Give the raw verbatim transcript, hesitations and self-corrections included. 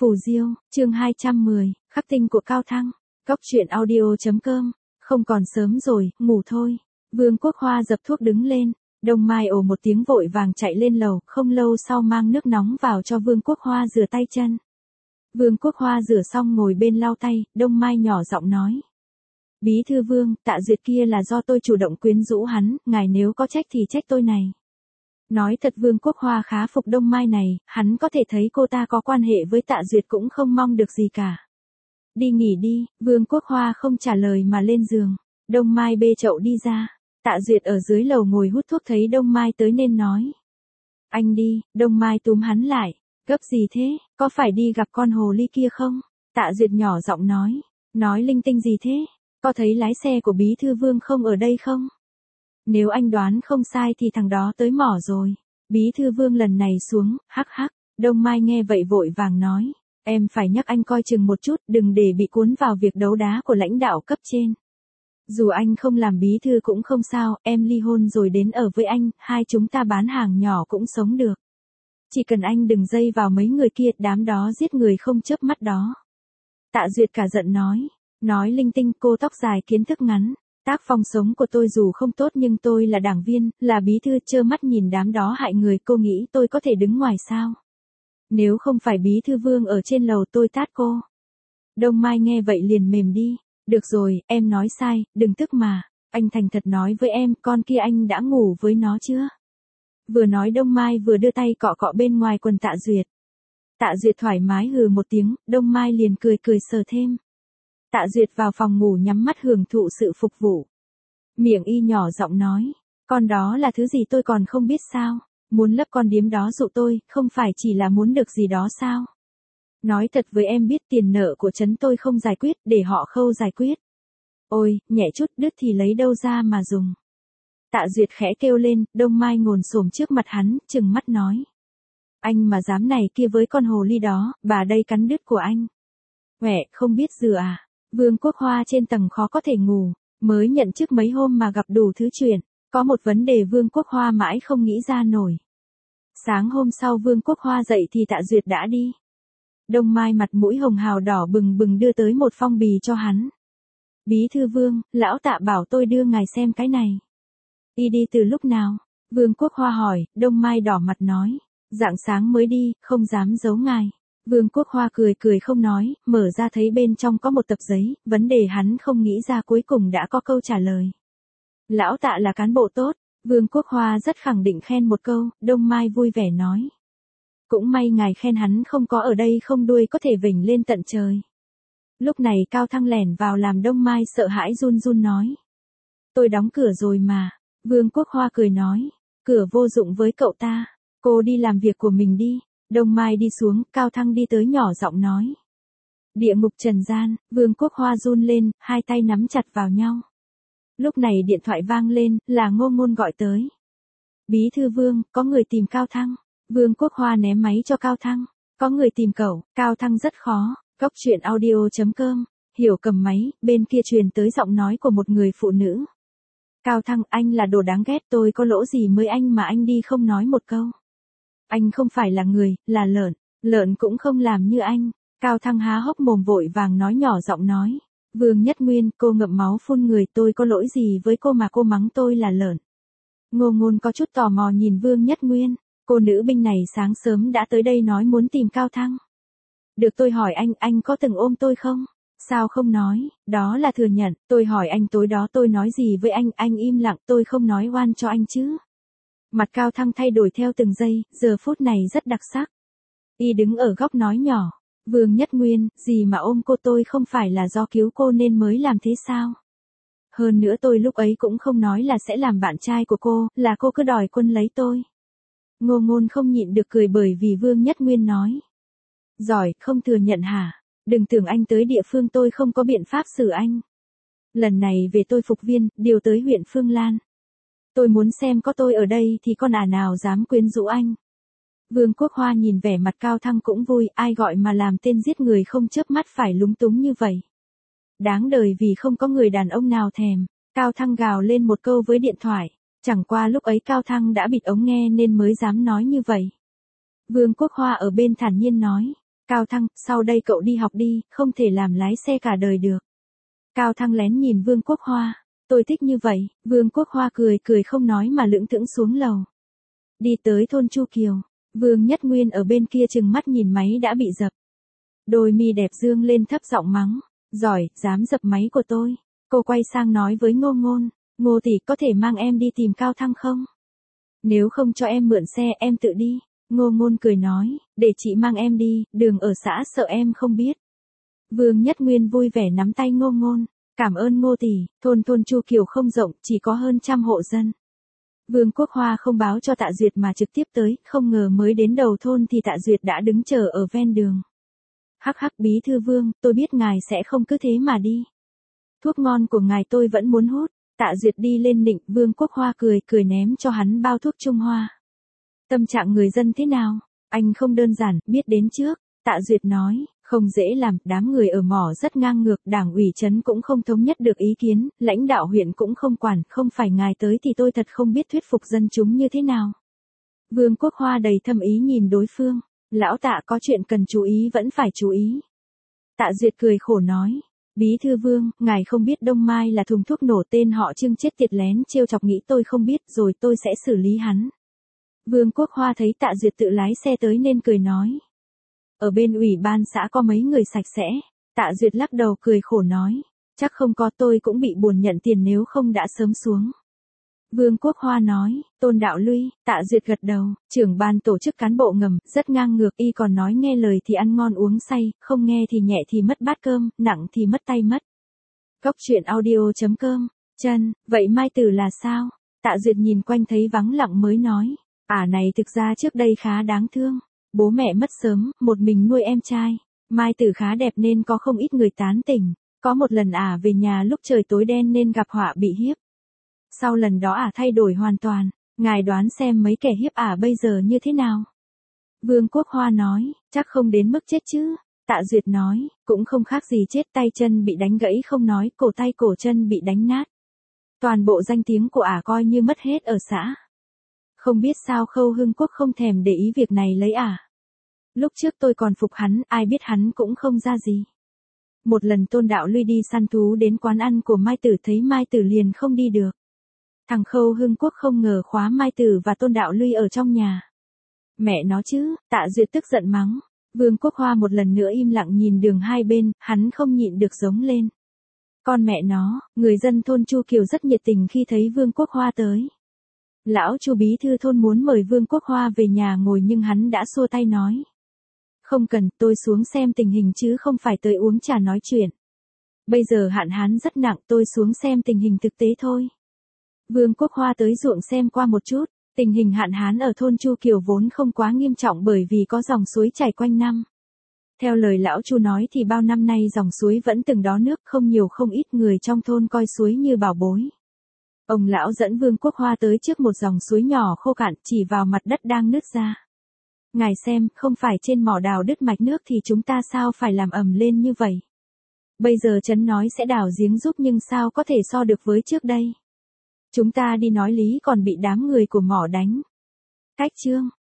Phù Diêu, chương hai trăm mười, khắc tinh của Cao Thăng. Cóc truyện audio chấm com. Không còn sớm rồi, ngủ thôi. Vương Quốc Hoa dập thuốc đứng lên. Đông Mai ồ một tiếng vội vàng chạy lên lầu, không lâu sau mang nước nóng vào cho Vương Quốc Hoa rửa tay chân. Vương Quốc Hoa rửa xong ngồi bên lau tay, Đông Mai nhỏ giọng nói. Bí thư Vương, Tạ Duyệt kia là do tôi chủ động quyến rũ hắn, ngài nếu có trách thì trách tôi này. Nói thật Vương Quốc Hoa khá phục Đông Mai này, hắn có thể thấy cô ta có quan hệ với Tạ Duyệt cũng không mong được gì cả. Đi nghỉ đi, Vương Quốc Hoa không trả lời mà lên giường. Đông Mai bê chậu đi ra. Tạ Duyệt ở dưới lầu ngồi hút thuốc thấy Đông Mai tới nên nói. Anh đi, Đông Mai túm hắn lại. Gấp gì thế, có phải đi gặp con hồ ly kia không? Tạ Duyệt nhỏ giọng nói. Nói linh tinh gì thế? Có thấy lái xe của Bí thư Vương không ở đây không? Nếu anh đoán không sai thì thằng đó tới mỏ rồi. Bí thư Vương lần này xuống, hắc hắc. Đông Mai nghe vậy vội vàng nói. Em phải nhắc anh coi chừng một chút, đừng để bị cuốn vào việc đấu đá của lãnh đạo cấp trên. Dù anh không làm bí thư cũng không sao, em ly hôn rồi đến ở với anh, hai chúng ta bán hàng nhỏ cũng sống được. Chỉ cần anh đừng dây vào mấy người kia, đám đó giết người không chớp mắt đó. Tạ Duyệt cả giận nói. Nói linh tinh, cô tóc dài kiến thức ngắn. Tác phong sống của tôi dù không tốt nhưng tôi là đảng viên, là bí thư, trơ mắt nhìn đám đó hại người, cô nghĩ tôi có thể đứng ngoài sao? Nếu không phải Bí thư Vương ở trên lầu tôi tát cô. Đông Mai nghe vậy liền mềm đi. Được rồi, em nói sai, đừng tức mà. Anh thành thật nói với em, con kia anh đã ngủ với nó chưa? Vừa nói Đông Mai vừa đưa tay cọ cọ bên ngoài quần Tạ Duyệt. Tạ Duyệt thoải mái hừ một tiếng, Đông Mai liền cười cười sờ thêm. Tạ Duyệt vào phòng ngủ nhắm mắt hưởng thụ sự phục vụ. Miệng y nhỏ giọng nói, con đó là thứ gì tôi còn không biết sao? Muốn lấp con điếm đó dụ tôi, không phải chỉ là muốn được gì đó sao? Nói thật với em biết tiền nợ của trấn tôi không giải quyết, để họ Khâu giải quyết. Ôi, nhẹ chút đứt thì lấy đâu ra mà dùng. Tạ Duyệt khẽ kêu lên, Đông Mai ngồi xổm trước mặt hắn, trừng mắt nói. Anh mà dám này kia với con hồ ly đó, bà đây cắn đứt của anh. Mẹ, không biết dừa à? Vương Quốc Hoa trên tầng khó có thể ngủ, mới nhận chức mấy hôm mà gặp đủ thứ chuyện. Có một vấn đề Vương Quốc Hoa mãi không nghĩ ra nổi. Sáng hôm sau Vương Quốc Hoa dậy thì Tạ Duyệt đã đi. Đông Mai mặt mũi hồng hào đỏ bừng bừng đưa tới một phong bì cho hắn. Bí thư Vương, lão Tạ bảo tôi đưa ngài xem cái này. Y đi từ lúc nào? Vương Quốc Hoa hỏi, Đông Mai đỏ mặt nói. Rạng sáng mới đi, không dám giấu ngài. Vương Quốc Hoa cười cười không nói, mở ra thấy bên trong có một tập giấy, vấn đề hắn không nghĩ ra cuối cùng đã có câu trả lời. Lão Tạ là cán bộ tốt, Vương Quốc Hoa rất khẳng định khen một câu, Đông Mai vui vẻ nói. Cũng may ngài khen hắn không có ở đây không đuôi có thể vểnh lên tận trời. Lúc này Cao Thăng lẻn vào làm Đông Mai sợ hãi run run nói. Tôi đóng cửa rồi mà, Vương Quốc Hoa cười nói, cửa vô dụng với cậu ta, cô đi làm việc của mình đi. Đông Mai đi xuống, Cao Thăng đi tới nhỏ giọng nói. Địa ngục trần gian, Vương Quốc Hoa run lên, hai tay nắm chặt vào nhau. Lúc này điện thoại vang lên, là Ngô Ngôn gọi tới. Bí thư Vương, có người tìm Cao Thăng. Vương Quốc Hoa ném máy cho Cao Thăng. Có người tìm cậu, Cao Thăng rất khó. Cóc truyện audio chấm com. Hiểu cầm máy, bên kia truyền tới giọng nói của một người phụ nữ. Cao Thăng, anh là đồ đáng ghét, tôi có lỗ gì mới anh mà anh đi không nói một câu. Anh không phải là người, là lợn. Lợn cũng không làm như anh. Cao Thăng há hốc mồm vội vàng nói nhỏ giọng nói. Vương Nhất Nguyên, cô ngậm máu phun người, tôi có lỗi gì với cô mà cô mắng tôi là lợn. Ngô Ngôn có chút tò mò nhìn Vương Nhất Nguyên. Cô nữ binh này sáng sớm đã tới đây nói muốn tìm Cao Thăng. Được tôi hỏi anh, anh có từng ôm tôi không? Sao không nói, đó là thừa nhận. Tôi hỏi anh tối đó tôi nói gì với anh, anh im lặng, tôi không nói oan cho anh chứ. Mặt Cao Thăng thay đổi theo từng giây, giờ phút này rất đặc sắc. Y đứng ở góc nói nhỏ. Vương Nhất Nguyên, gì mà ôm cô, tôi không phải là do cứu cô nên mới làm thế sao? Hơn nữa tôi lúc ấy cũng không nói là sẽ làm bạn trai của cô, là cô cứ đòi quân lấy tôi. Ngô Ngôn không nhịn được cười bởi vì Vương Nhất Nguyên nói. Giỏi, không thừa nhận hả? Đừng tưởng anh tới địa phương tôi không có biện pháp xử anh. Lần này về tôi phục viên, điều tới huyện Phương Lan. Tôi muốn xem có tôi ở đây thì con ả nào dám quyến rũ anh. Vương Quốc Hoa nhìn vẻ mặt Cao Thăng cũng vui, ai gọi mà làm tên giết người không chớp mắt phải lúng túng như vậy. Đáng đời vì không có người đàn ông nào thèm. Cao Thăng gào lên một câu với điện thoại. Chẳng qua lúc ấy Cao Thăng đã bịt ống nghe nên mới dám nói như vậy. Vương Quốc Hoa ở bên thản nhiên nói. Cao Thăng, sau đây cậu đi học đi, không thể làm lái xe cả đời được. Cao Thăng lén nhìn Vương Quốc Hoa. Tôi thích như vậy. Vương Quốc Hoa cười cười không nói mà lững thững xuống lầu. Đi tới thôn Chu Kiều. Vương Nhất Nguyên ở bên kia chừng mắt nhìn máy đã bị dập. Đôi mi đẹp dương lên thấp giọng mắng. Giỏi, dám dập máy của tôi. Cô quay sang nói với Ngô Ngôn. Ngô tỷ có thể mang em đi tìm Cao Thăng không? Nếu không cho em mượn xe em tự đi. Ngô Ngôn cười nói, để chị mang em đi, đường ở xã sợ em không biết. Vương Nhất Nguyên vui vẻ nắm tay Ngô Ngôn. Cảm ơn Ngô tỷ. Thôn thôn Chu Kiều không rộng, chỉ có hơn trăm hộ dân. Vương Quốc Hoa không báo cho Tạ Duyệt mà trực tiếp tới, không ngờ mới đến đầu thôn thì Tạ Duyệt đã đứng chờ ở ven đường. Hắc hắc bí thư Vương, tôi biết ngài sẽ không cứ thế mà đi. Thuốc ngon của ngài tôi vẫn muốn hút. Tạ Duyệt đi lên nịnh, Vương Quốc Hoa cười cười ném cho hắn bao thuốc Trung Hoa. Tâm trạng người dân thế nào? Anh không đơn giản, biết đến trước. Tạ Duyệt nói, không dễ làm, đám người ở mỏ rất ngang ngược, đảng ủy trấn cũng không thống nhất được ý kiến, lãnh đạo huyện cũng không quản, không phải ngài tới thì tôi thật không biết thuyết phục dân chúng như thế nào. Vương Quốc Hoa đầy thâm ý nhìn đối phương, lão Tạ có chuyện cần chú ý vẫn phải chú ý. Tạ Duyệt cười khổ nói, bí thư Vương, ngài không biết Đông Mai là thùng thuốc nổ tên họ Trương chết tiệt lén trêu chọc nghĩ tôi không biết rồi tôi sẽ xử lý hắn. Vương Quốc Hoa thấy Tạ Duyệt tự lái xe tới nên cười nói. Ở bên ủy ban xã có mấy người sạch sẽ. Tạ Duyệt lắc đầu cười khổ nói. Chắc không có tôi cũng bị buồn nhận tiền nếu không đã sớm xuống. Vương Quốc Hoa nói, Tôn Đạo Luy, Tạ Duyệt gật đầu, trưởng ban tổ chức cán bộ ngầm, rất ngang ngược y còn nói nghe lời thì ăn ngon uống say, không nghe thì nhẹ thì mất bát cơm, nặng thì mất tay mất. Góc truyện audio chấm com, chân, vậy Mai Tử là sao? Tạ Duyệt nhìn quanh thấy vắng lặng mới nói, ả này thực ra trước đây khá đáng thương. Bố mẹ mất sớm, một mình nuôi em trai. Mai Tử khá đẹp nên có không ít người tán tỉnh. Có một lần ả về nhà lúc trời tối đen nên gặp họa bị hiếp. Sau lần đó ả thay đổi hoàn toàn. Ngài đoán xem mấy kẻ hiếp ả bây giờ như thế nào? Vương Quốc Hoa nói, chắc không đến mức chết chứ. Tạ Duyệt nói, cũng không khác gì chết, tay chân bị đánh gãy không nói, cổ tay cổ chân bị đánh nát. Toàn bộ danh tiếng của ả coi như mất hết ở xã. Không biết sao Khâu Hưng Quốc không thèm để ý việc này lấy ả. Lúc trước tôi còn phục hắn, ai biết hắn cũng không ra gì. Một lần Tôn Đạo Luy đi săn thú đến quán ăn của Mai Tử thấy Mai Tử liền không đi được. Thằng Khâu Hưng Quốc không ngờ khóa Mai Tử và Tôn Đạo Luy ở trong nhà. Mẹ nó chứ, Tạ Duyệt tức giận mắng. Vương Quốc Hoa một lần nữa im lặng nhìn đường hai bên, hắn không nhịn được giống lên. Con mẹ nó, người dân thôn Chu Kiều rất nhiệt tình khi thấy Vương Quốc Hoa tới. Lão Chu bí thư thôn muốn mời Vương Quốc Hoa về nhà ngồi nhưng hắn đã xua tay nói. Không cần, tôi xuống xem tình hình chứ không phải tới uống trà nói chuyện. Bây giờ hạn hán rất nặng, tôi xuống xem tình hình thực tế thôi. Vương Quốc Hoa tới ruộng xem qua một chút, tình hình hạn hán ở thôn Chu Kiều vốn không quá nghiêm trọng bởi vì có dòng suối chảy quanh năm. Theo lời lão Chu nói thì bao năm nay dòng suối vẫn từng đó nước, không nhiều không ít, người trong thôn coi suối như bảo bối. Ông lão dẫn Vương Quốc Hoa tới trước một dòng suối nhỏ khô cạn, chỉ vào mặt đất đang nứt ra. Ngài xem, không phải trên mỏ đào đứt mạch nước thì chúng ta sao phải làm ầm lên như vậy? Bây giờ trấn nói sẽ đào giếng giúp nhưng sao có thể so được với trước đây? Chúng ta đi nói lý còn bị đám người của mỏ đánh. Cách chương